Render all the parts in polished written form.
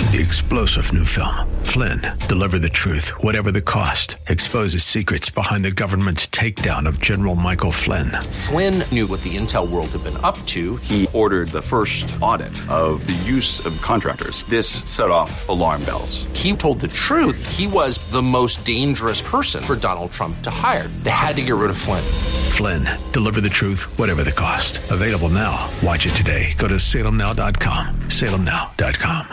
The explosive new film, Flynn, deliver the truth, whatever the cost, exposes secrets behind the government's takedown of General Michael Flynn. Flynn knew what the intel world had been up to. He ordered the first audit of the use of contractors. This set off alarm bells. He told the truth. He was the most dangerous person for Donald Trump to hire. They had to get rid of Flynn. Flynn, deliver the truth, whatever the cost. Available now. Watch it today. Go to salemnow.com. salemnow.com.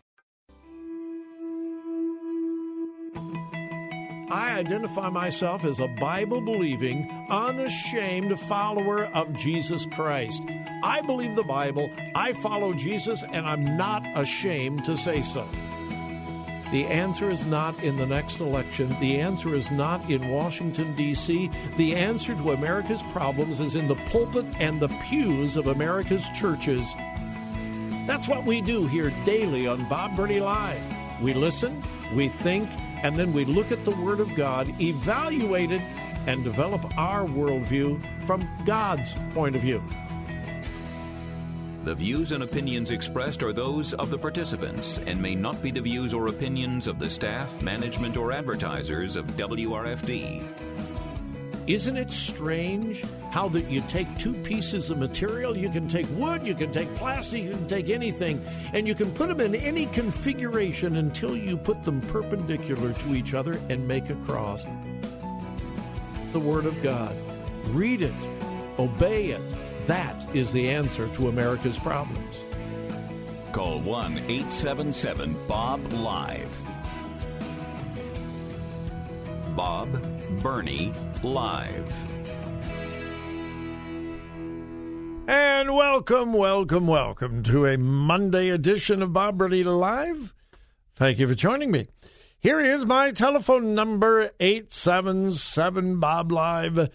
I identify myself as a Bible-believing, unashamed follower of Jesus Christ. I believe the Bible, I follow Jesus, and I'm not ashamed to say so. The answer is not in the next election. The answer is not in Washington, D.C. The answer to America's problems is in the pulpit and the pews of America's churches. That's what we do here daily on Bob Burney Live. We listen, we think, and then we look at the Word of God, evaluate it, and develop our worldview from God's point of view. The views and opinions expressed are those of the participants and may not be the views or opinions of the staff, management, or advertisers of WRFD. Isn't it strange how that you take two pieces of material, you can take wood, you can take plastic, you can take anything, and you can put them in any configuration until you put them perpendicular to each other and make a cross. The Word of God. Read it. Obey it. That is the answer to America's problems. Call 1-877-BOB-LIVE. Bob Burney Live. And welcome to a Monday edition of Bob Burney Live. Thank you for joining me. Here is my telephone number, 877-BOB-LIVE,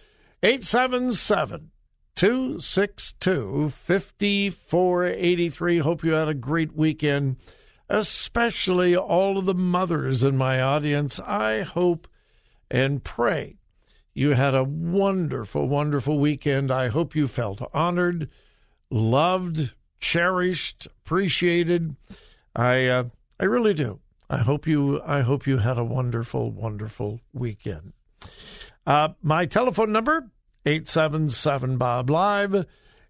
877-262-5483. Hope you had a great weekend, especially all of the mothers in my audience. I hope and pray you had a wonderful, wonderful weekend. I hope you felt honored, loved, cherished, appreciated. I really do. I hope you had a wonderful, wonderful weekend. My telephone number, 877-BOB-LIVE,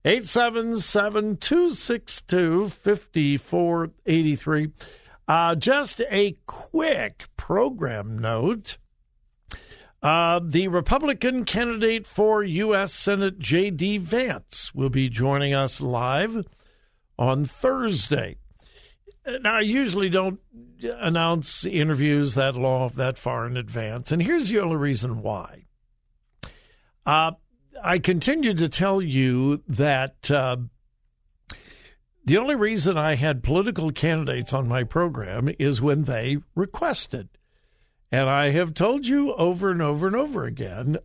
877-262-5483. Just a quick program note. The Republican candidate for U.S. Senate, J.D. Vance, will be joining us live on Thursday. Now, I usually don't announce interviews that far in advance, and here's the only reason why. I continue to tell you that the only reason I had political candidates on my program is when they requested. And I have told you over and over and over again,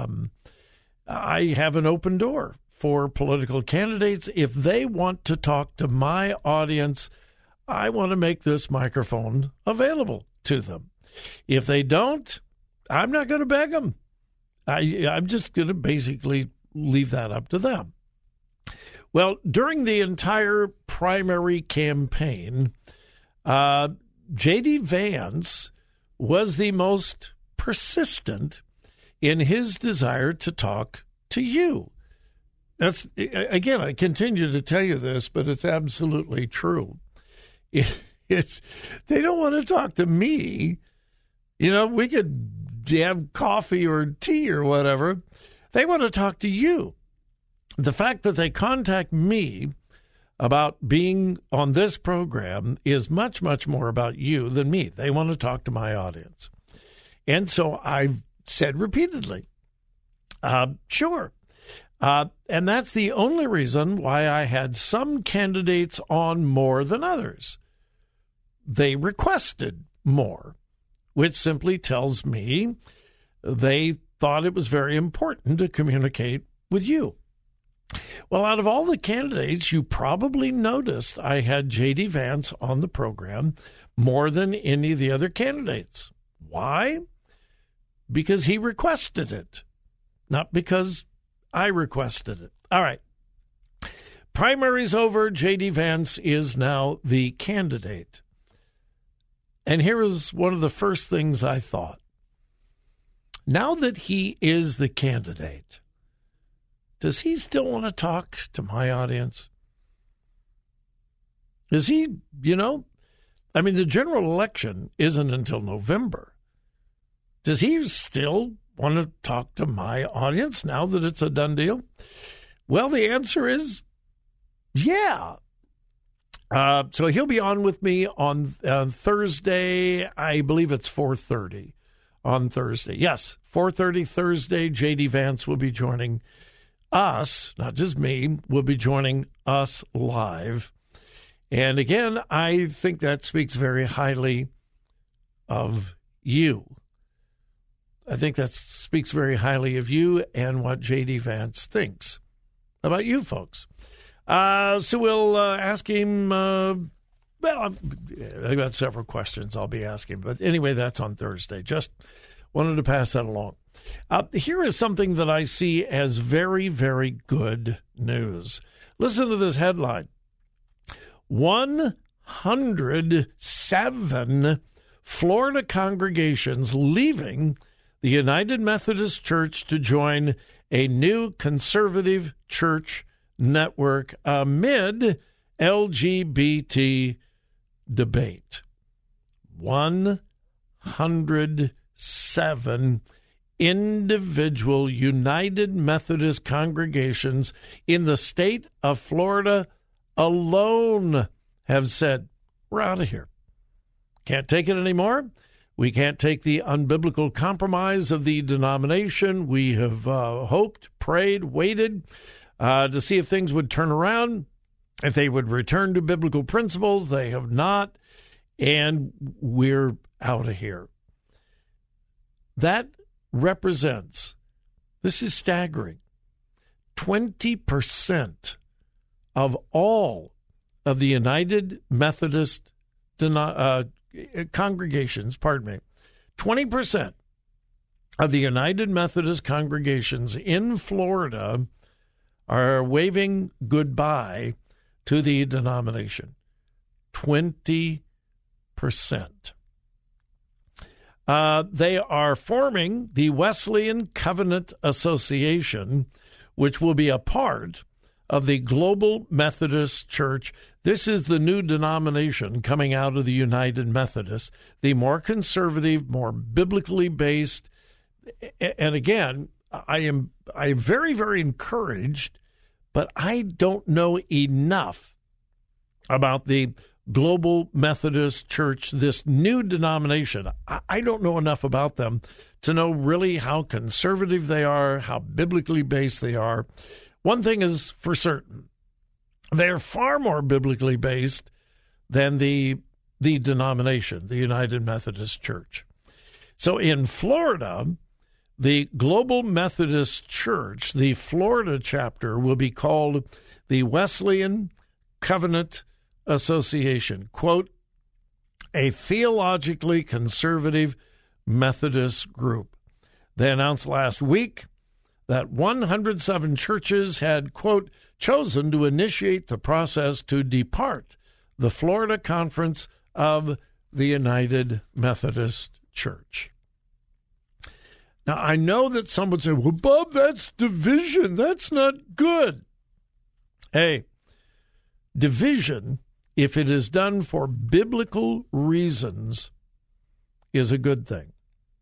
I have an open door for political candidates. If they want to talk to my audience, I want to make this microphone available to them. If they don't, I'm not going to beg them. I'm just going to basically leave that up to them. Well, during the entire primary campaign, J.D. Vance was the most persistent in his desire to talk to you. That's, again, I continue to tell you this, but it's absolutely true. They don't want to talk to me. You know, we could have coffee or tea or whatever. They want to talk to you. The fact that they contact me about being on this program is much, much more about you than me. They want to talk to my audience. And so I've said repeatedly, sure. And that's the only reason why I had some candidates on more than others. They requested more, which simply tells me they thought it was very important to communicate with you. Well, out of all the candidates, you probably noticed I had J.D. Vance on the program more than any of the other candidates. Why? Because he requested it, not because I requested it. All right. Primary's over. J.D. Vance is now the candidate. And here is one of the first things I thought. Now that he is the candidate, does he still want to talk to my audience? Is he, the general election isn't until November. Does he still want to talk to my audience now that it's a done deal? Well, the answer is yeah. So he'll be on with me on Thursday. I believe it's 4:30 on Thursday. Yes, 4:30 Thursday. J.D. Vance will be joining us, not just me, will be joining us live. And again, I think that speaks very highly of you. I think that speaks very highly of you and what J.D. Vance thinks about you folks. So we'll ask him, I've got several questions I'll be asking. But anyway, that's on Thursday. Just wanted to pass that along. Here is something that I see as very, very good news. Listen to this headline. 107 Florida congregations leaving the United Methodist Church to join a new conservative church network amid LGBT debate. 107 individual United Methodist congregations in the state of Florida alone have said, we're out of here. Can't take it anymore. We can't take the unbiblical compromise of the denomination. We have hoped, prayed, waited to see if things would turn around, if they would return to biblical principles. They have not, and we're out of here. That represents, this is staggering, 20% of all of the United Methodist congregations, 20% of the United Methodist congregations in Florida are waving goodbye to the denomination. 20%. They are forming the Wesleyan Covenant Association, which will be a part of the Global Methodist Church. This is the new denomination coming out of the United Methodists, the more conservative, more biblically based. And again, I am very, very encouraged, but I don't know enough about the Global Methodist Church, this new denomination. I don't know enough about them to know really how conservative they are, how biblically based they are. One thing is for certain, they're far more biblically based than the denomination, the United Methodist Church. So in Florida, the Global Methodist Church, the Florida chapter, will be called the Wesleyan Covenant Association, quote, a theologically conservative Methodist group. They announced last week that 107 churches had, quote, chosen to initiate the process to depart the Florida Conference of the United Methodist Church. Now, I know that some would say, well, Bob, that's division. That's not good. Hey, division, if it is done for biblical reasons, is a good thing.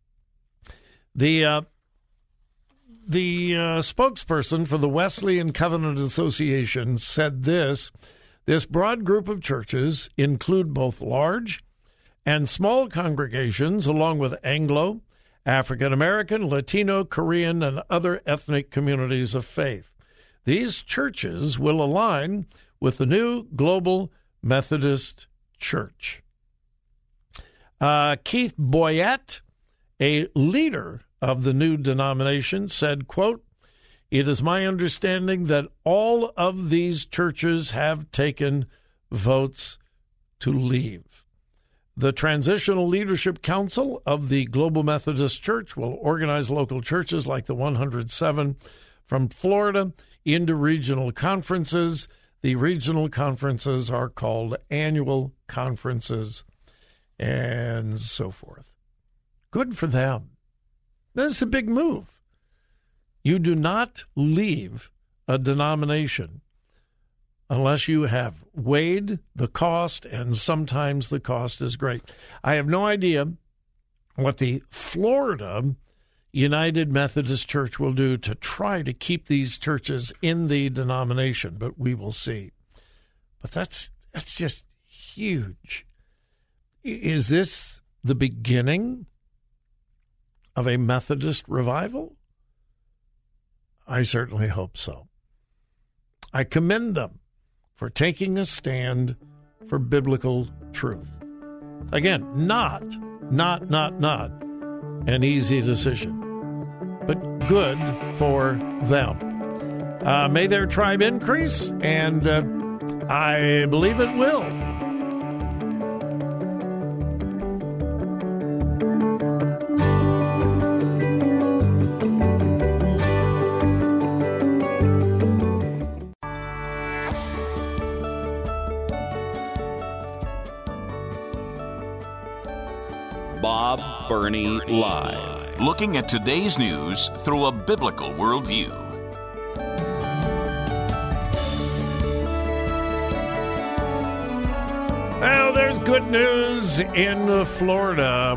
The spokesperson for the Wesleyan Covenant Association said this broad group of churches include both large and small congregations, along with Anglo, African American, Latino, Korean, and other ethnic communities of faith. These churches will align with the new Global Methodist Church. Keith Boyette, a leader of the new denomination, said, quote, it is my understanding that all of these churches have taken votes to leave. The Transitional Leadership Council of the Global Methodist Church will organize local churches like the 107 from Florida into regional conferences. The regional conferences are called annual conferences. and so forth. Good for them. This is a big move. You do not leave a denomination unless you have weighed the cost, and sometimes the cost is great. I have no idea what the Florida United Methodist Church will do to try to keep these churches in the denomination, but we will see. But that's just huge. Is this the beginning of a Methodist revival? I certainly hope so. I commend them for taking a stand for biblical truth. Again, not an easy decision, but good for them. May their tribe increase, and I believe it will. Bob Burney Live. Looking at today's news through a biblical worldview. Well, there's good news in Florida.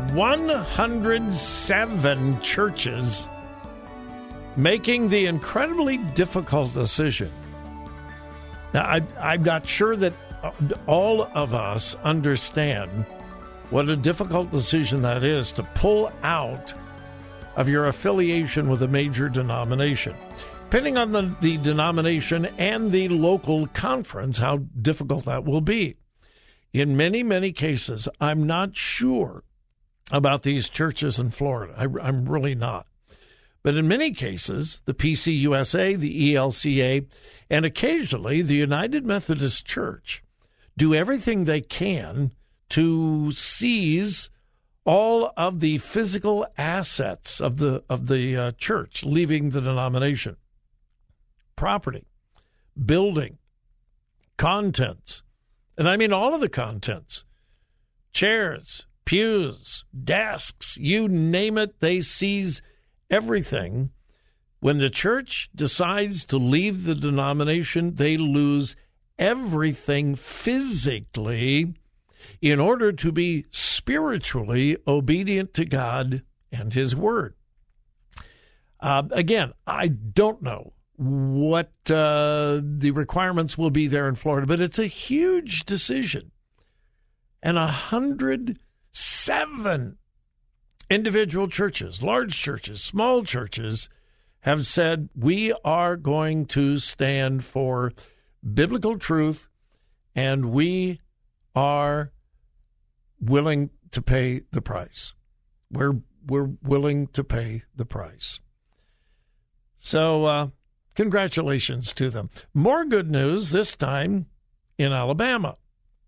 107 churches making the incredibly difficult decision. Now, I'm not sure that all of us understand what a difficult decision that is, to pull out of your affiliation with a major denomination. Depending on the denomination and the local conference, how difficult that will be. In many, many cases, I'm not sure about these churches in Florida. I'm really not. But in many cases, the PCUSA, the ELCA, and occasionally the United Methodist Church do everything they can to seize all of the physical assets of the church leaving the denomination. Property, building, contents, and I mean all of the contents. Chairs, pews, desks, you name it, they seize everything. When the church decides to leave the denomination, they lose everything physically in order to be spiritually obedient to God and His Word. Again, I don't know what the requirements will be there in Florida, but it's a huge decision. And 107 individual churches, large churches, small churches, have said, we are going to stand for biblical truth, and we are willing to pay the price. We're willing to pay the price. So congratulations to them. More good news, this time in Alabama.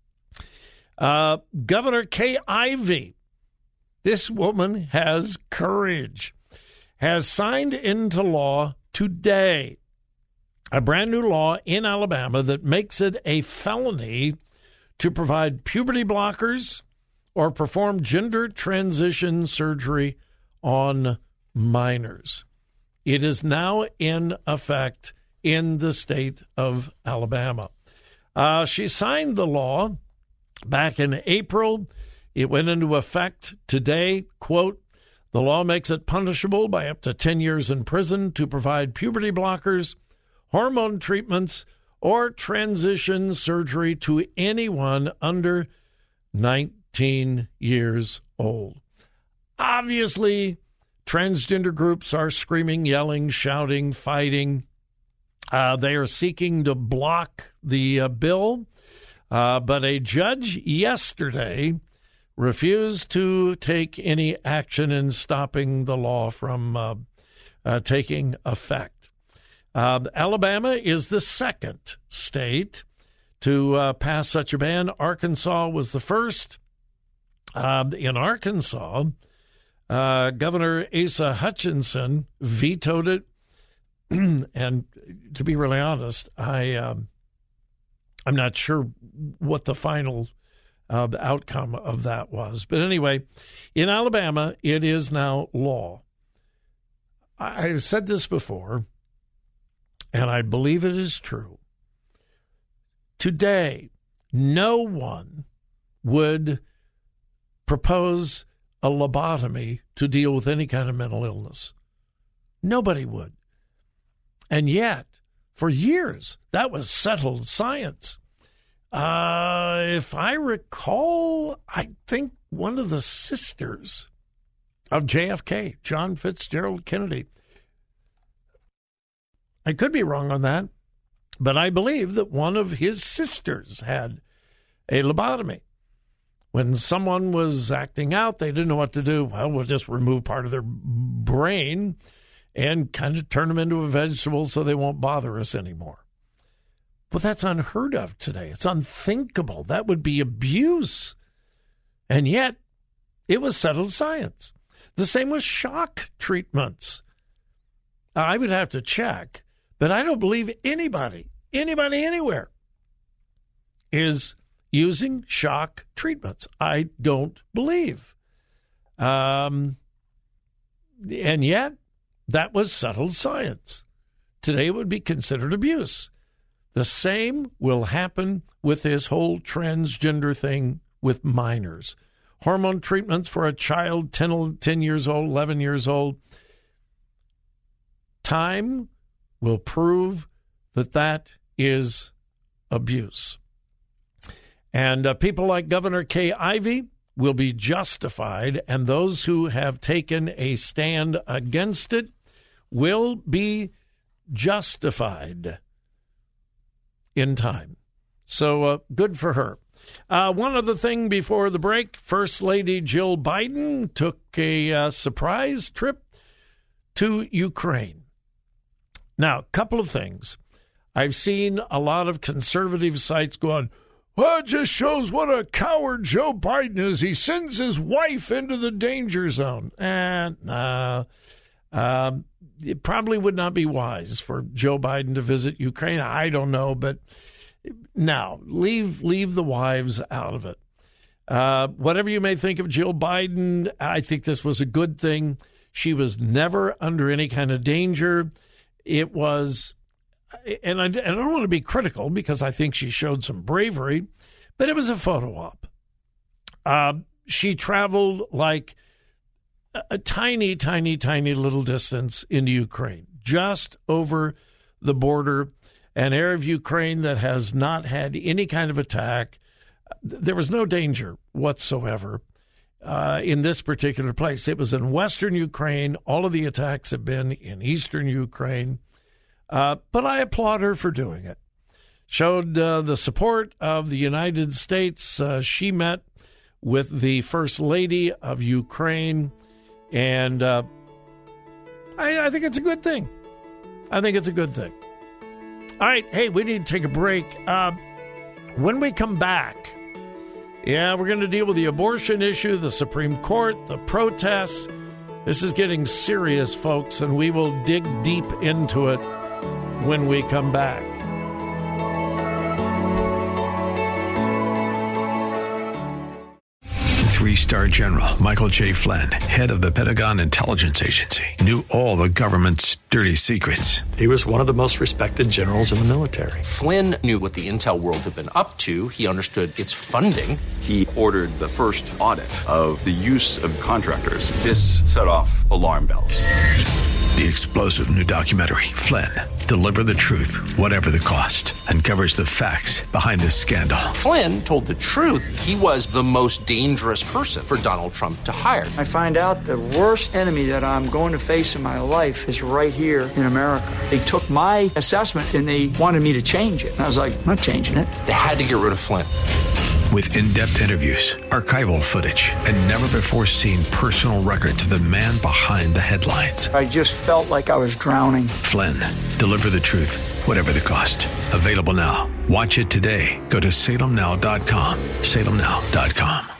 Governor Kay Ivey, this woman has courage, has signed into law today a brand new law in Alabama that makes it a felony to provide puberty blockers or perform gender transition surgery on minors. It is now in effect in the state of Alabama. She signed the law back in April. It went into effect today. Quote, the law makes it punishable by up to 10 years in prison to provide puberty blockers, hormone treatments, or transition surgery to anyone under 19 years old. Obviously, transgender groups are screaming, yelling, shouting, fighting. They are seeking to block the bill, but a judge yesterday refused to take any action in stopping the law from taking effect. Alabama is the second state to pass such a ban. Arkansas was the first. In Arkansas, Governor Asa Hutchinson vetoed it. And to be really honest, I'm not sure what the final the outcome of that was. But anyway, in Alabama, it is now law. I've said this before, and I believe it is true. Today, no one would propose a lobotomy to deal with any kind of mental illness. Nobody would. And yet, for years, that was settled science. If I recall, I think one of the sisters of JFK, John Fitzgerald Kennedy, I could be wrong on that, but I believe that one of his sisters had a lobotomy. When someone was acting out, they didn't know what to do. Well, we'll just remove part of their brain and kind of turn them into a vegetable so they won't bother us anymore. But that's unheard of today. It's unthinkable. That would be abuse. And yet, it was settled science. The same with shock treatments. I would have to check, but I don't believe anybody anywhere is using shock treatments. I don't believe. And yet, that was settled science. Today it would be considered abuse. The same will happen with this whole transgender thing with minors. Hormone treatments for a child 10 years old, 11 years old. Time will prove that that is abuse. And people like Governor Kay Ivey will be justified, and those who have taken a stand against it will be justified in time. So good for her. One other thing before the break, First Lady Jill Biden took a surprise trip to Ukraine. Now, a couple of things. I've seen a lot of conservative sites going, well, it just shows what a coward Joe Biden is. He sends his wife into the danger zone. And it probably would not be wise for Joe Biden to visit Ukraine. I don't know, but now leave the wives out of it. Whatever you may think of Jill Biden, I think this was a good thing. She was never under any kind of danger. It was, and I don't want to be critical because I think she showed some bravery, but it was a photo op. She traveled like a tiny little distance into Ukraine, just over the border, an area of Ukraine that has not had any kind of attack. There was no danger whatsoever in this particular place. It was in western Ukraine. All of the attacks have been in eastern Ukraine. But I applaud her for doing it. Showed the support of the United States. She met with the First Lady of Ukraine. And I think it's a good thing. I think it's a good thing. All right. Hey, we need to take a break. When we come back, we're going to deal with the abortion issue, the Supreme Court, the protests. This is getting serious, folks, and we will dig deep into it when we come back. Three-star General Michael J. Flynn, head of the Pentagon Intelligence Agency, knew all the government's dirty secrets. He was one of the most respected generals in the military. Flynn knew what the intel world had been up to. He understood its funding. He ordered the first audit of the use of contractors. This set off alarm bells. The explosive new documentary, Flynn, Deliver the Truth, Whatever the Cost, uncovers the facts behind this scandal. Flynn told the truth. He was the most dangerous person for Donald Trump to hire. I find out the worst enemy that I'm going to face in my life is right here in America. They took my assessment and they wanted me to change it. And I was like, I'm not changing it. They had to get rid of Flynn. With in-depth interviews, archival footage, and never-before-seen personal records of the man behind the headlines. I just felt like I was drowning. Flynn, Deliver the Truth, Whatever the Cost. Available now. Watch it today. Go to salemnow.com. salemnow.com.